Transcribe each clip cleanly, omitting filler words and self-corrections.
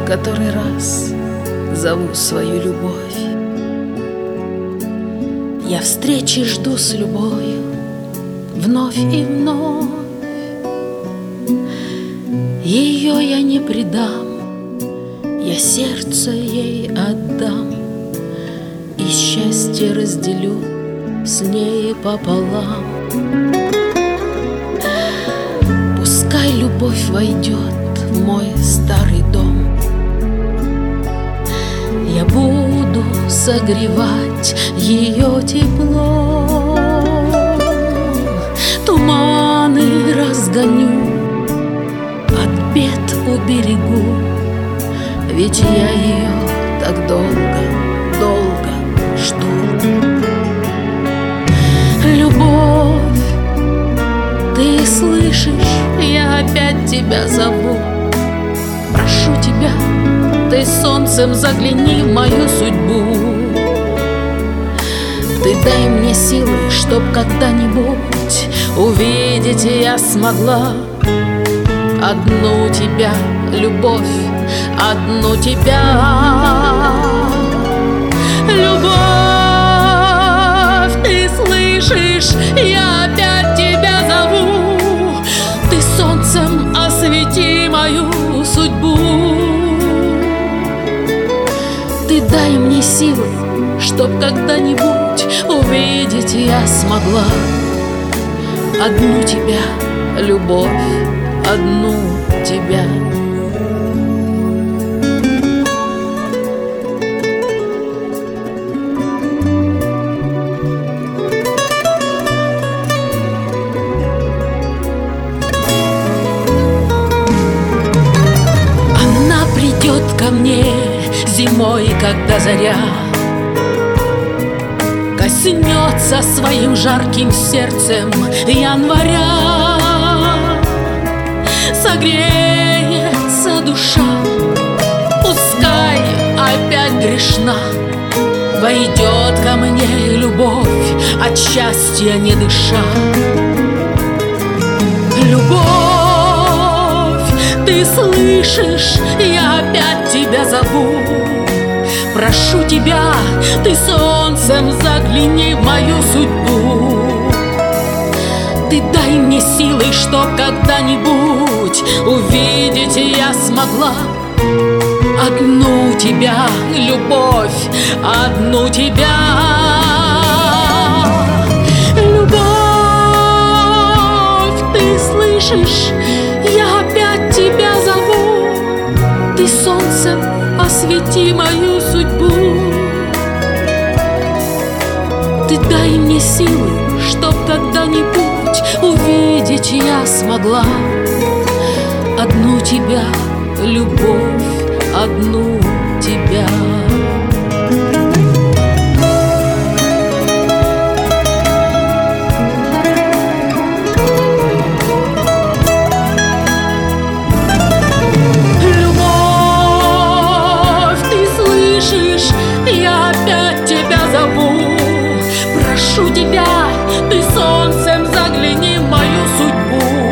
который раз зову свою любовь. Я встречи жду с любовью вновь и вновь. Ее я не предам, я сердце ей отдам, и счастье разделю с ней пополам. Пускай любовь войдет в мой старый дом, я буду согревать ее тепло. Туманы разгоню, от бед уберегу, ведь я ее так долго, долго жду. Любовь, ты слышишь, я опять тебя зову. Прошу тебя, ты солнцем загляни в мою судьбу. Ты дай мне силы, чтоб когда-нибудь увидеть я смогла одну тебя, любовь, одну тебя. Любовь, ты слышишь, я опять тебя зову. Ты солнцем освети мою судьбу. Ты дай мне силы, чтоб когда-нибудь увидеть я смогла одну тебя, любовь, одну тебя. Она придет ко мне зимой, когда заря коснется своим жарким сердцем января. Согреется душа, пускай опять грешна, войдет ко мне любовь, от счастья не дыша. Любовь, ты слышишь, я опять тебя зову. Прошу тебя, ты солнцем загляни в мою судьбу. Ты дай мне силы, чтоб когда-нибудь увидеть я смогла одну тебя, любовь, одну тебя. Любовь, ты слышишь, я опять тебя зову. Ты солнцем освети мою судьбу. Ты дай мне силы, чтоб когда-нибудь увидеть я смогла одну тебя, любовь, одну тебя. Любовь, ты слышишь, я опять тебя зову. Прошу тебя, ты солнцем загляни в мою судьбу.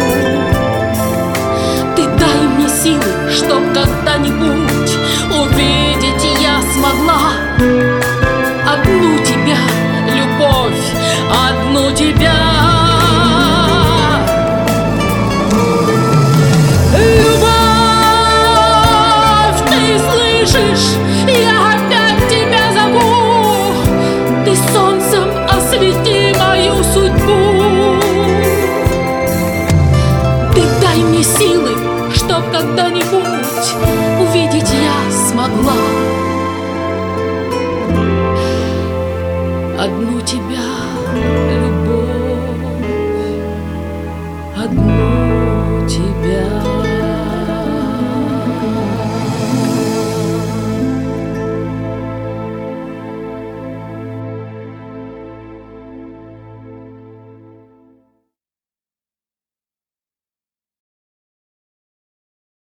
Ты дай мне силы, чтоб когда-нибудь увидеть я смогла одну тебя, любовь, одну тебя. Любовь, ты слышишь, я опять тебя зову. Ты солнцем освети мою судьбу. Ты дай мне силы, чтоб когда-нибудь увидеть я смогла одну тебя.